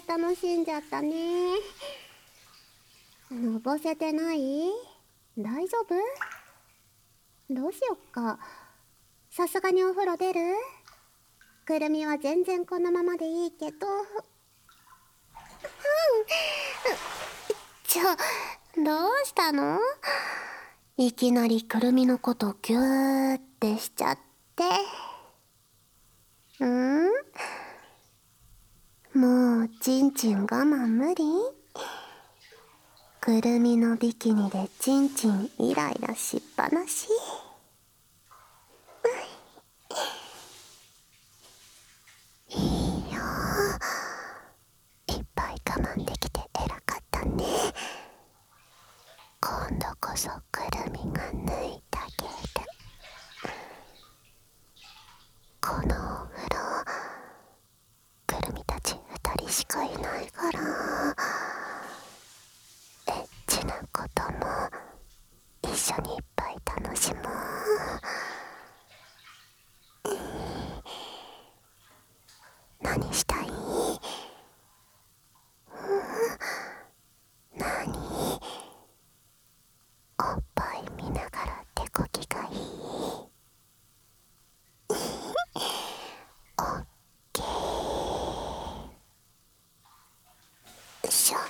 い楽しんじゃったね。のぼせてない？大丈夫？どうしよっか。さすがにお風呂出る？くるみは全然このままでいいけど。どうしたの？いきなりくるみのことギューってしちゃって。もうちんちん我慢無理？くるみのビキニでちんちんイライラしっぱなし？いいよ。いっぱい我慢できて偉かったね。今度こそくるみが抜いてあげる。このお風呂、くるみたち2人しかいないから、エッチなことも一緒にいっぱい楽しもう。何したい？何？おっぱい見ながら手こきがいい？オッケー。しょ。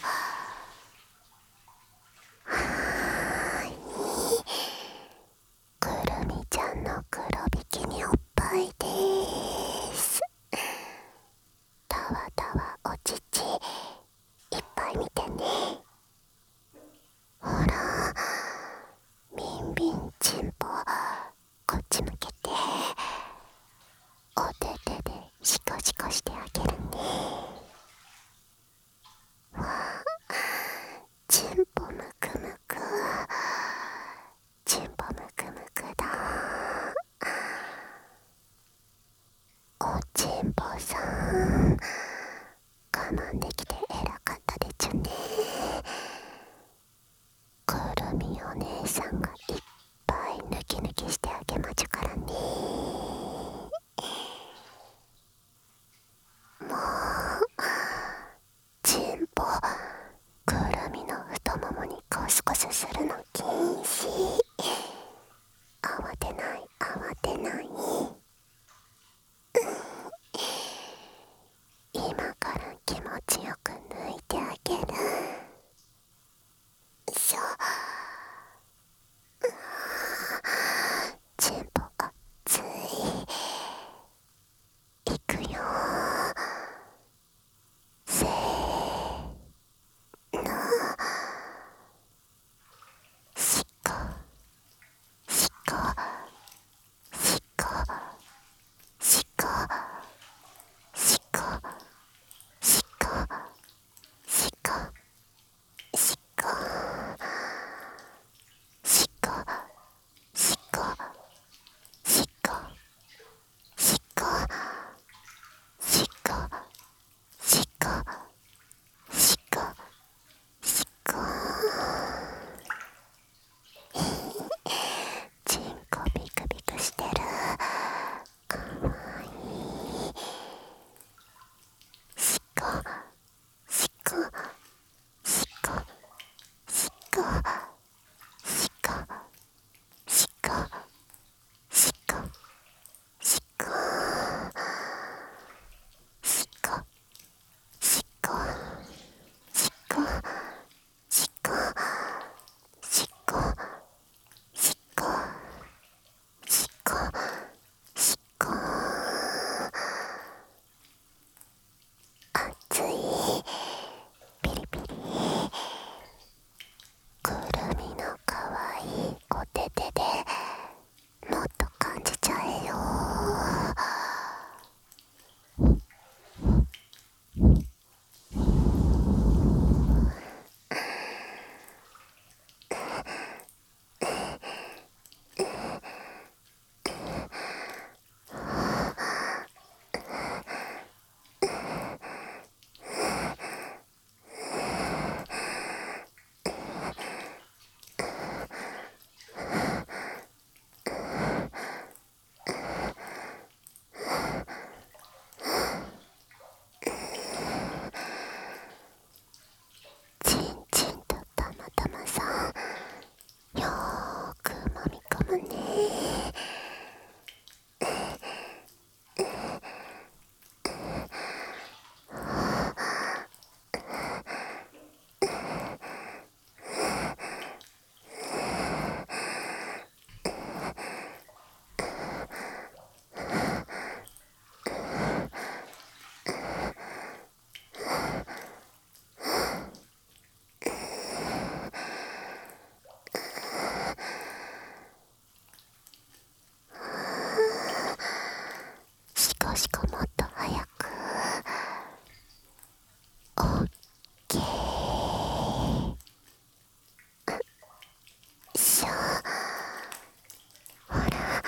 少しかもっと早く。オッケー。しょ。ほら。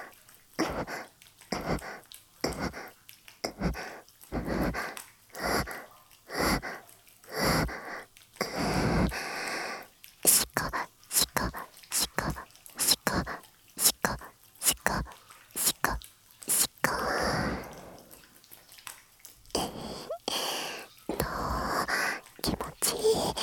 しこしこしこしこしこしこしこしこ。どう？気持ちいい？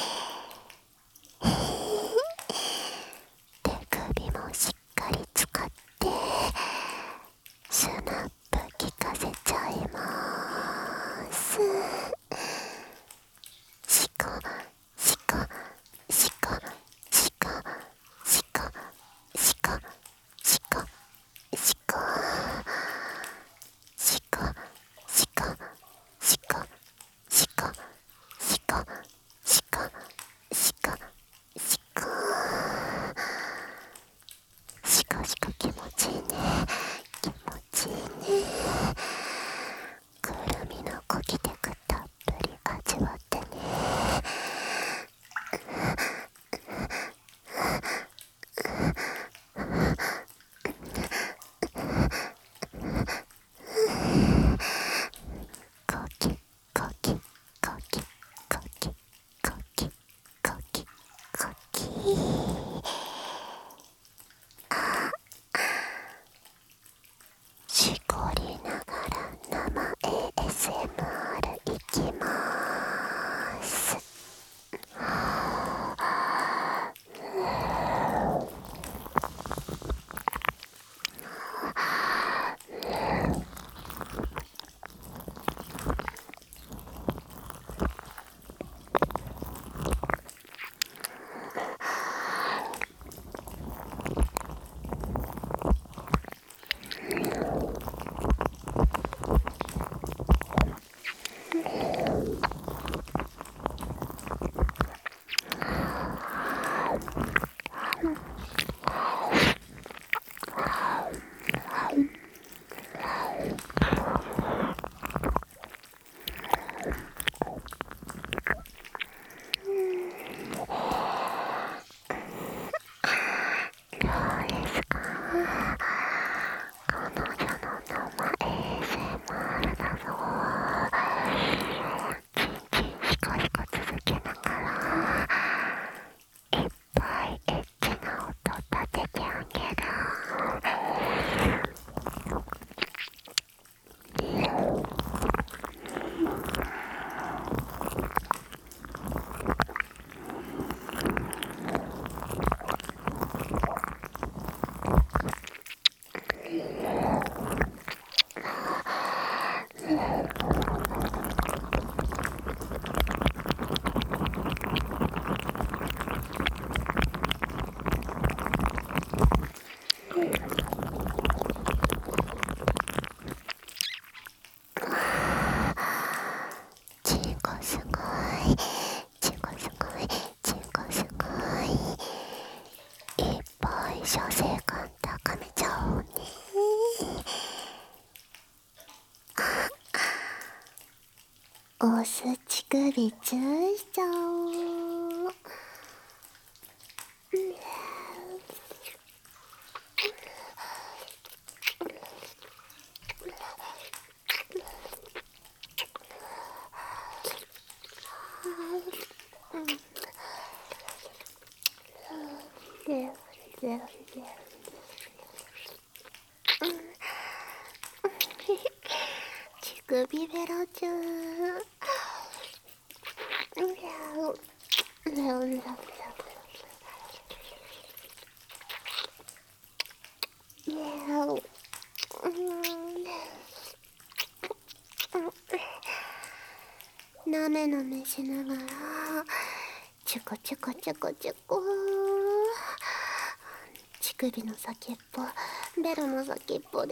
手首もしっかり使ってスナップ効かせちゃいます。しこしこしこしこしこしこしこしこしこしこしこしこしこしこしこしこしこしこ。気持ちいいね、気持ちいいね。くるみのコキテクたっぷり味わってね。コキコキコキコキコキコキコキ。しこりながら生 ASMR いきまーす。どうですか？彼女の生 ASMR だぞ。チンチンシコシコ続けながらいっぱいエッチな音立ててあげる。チンコすごい、チンコすごい、チンコすごい。いっぱい射精感高めちゃおうね。押す乳首チューしちゃおう。乳首ベロチュー。なめなめしながらチュコチュコチュコチュコ。乳首の先っぽ、ベロの先っぽで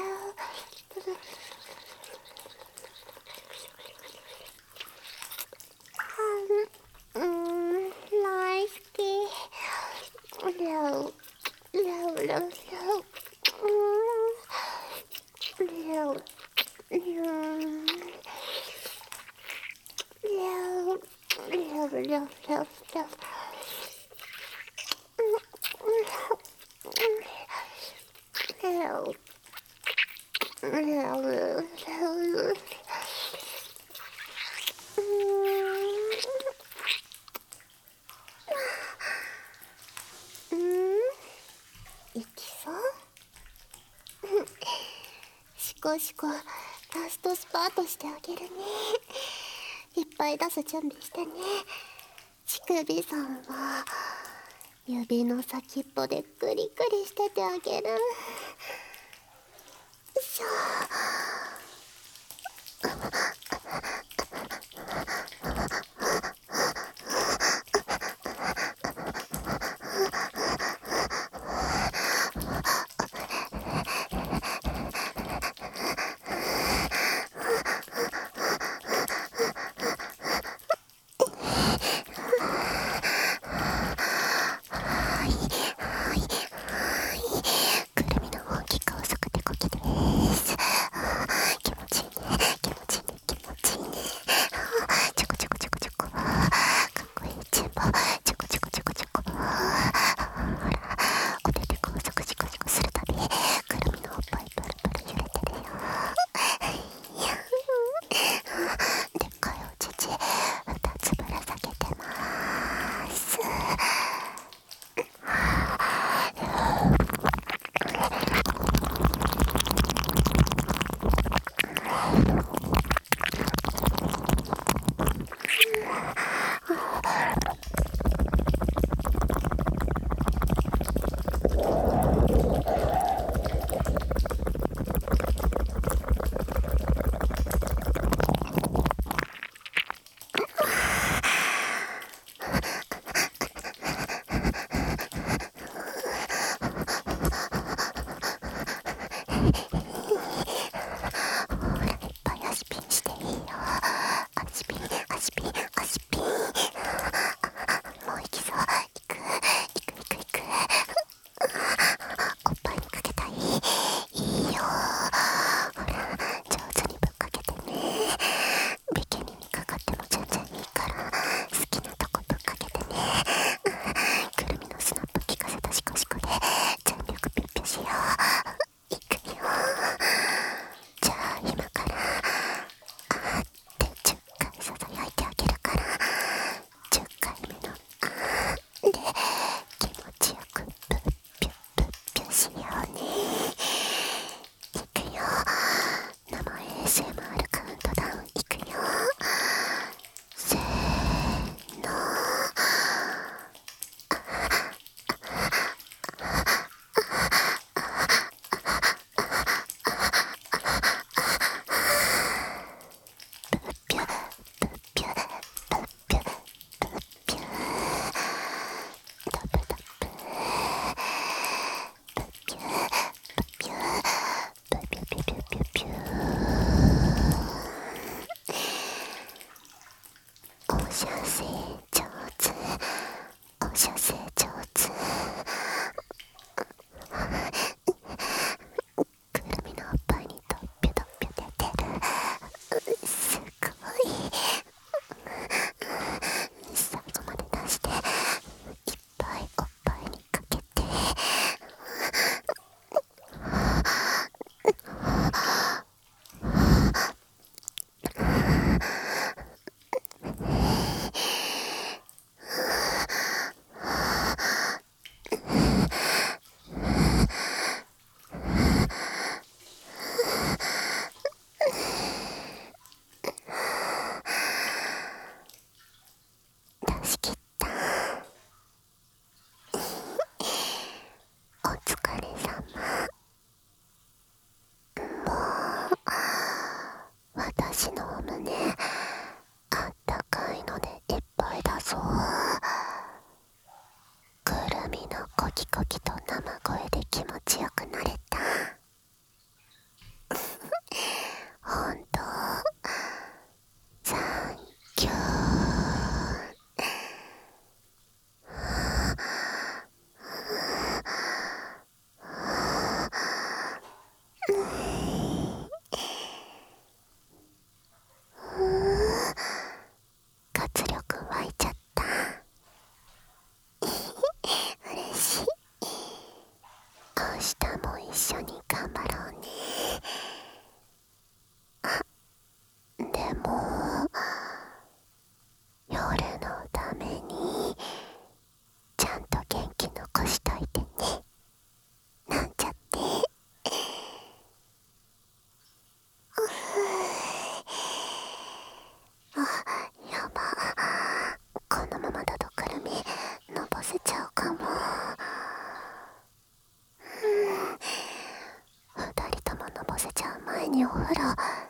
大好き。レオレオレオレオレオいきそうシコシコラストスパートしてあげるね。いっぱい出す準備してね。乳首さんは指の先っぽでグリグリしててあげる。よいしょ。くるみの大きく細くてこきです。 にお風呂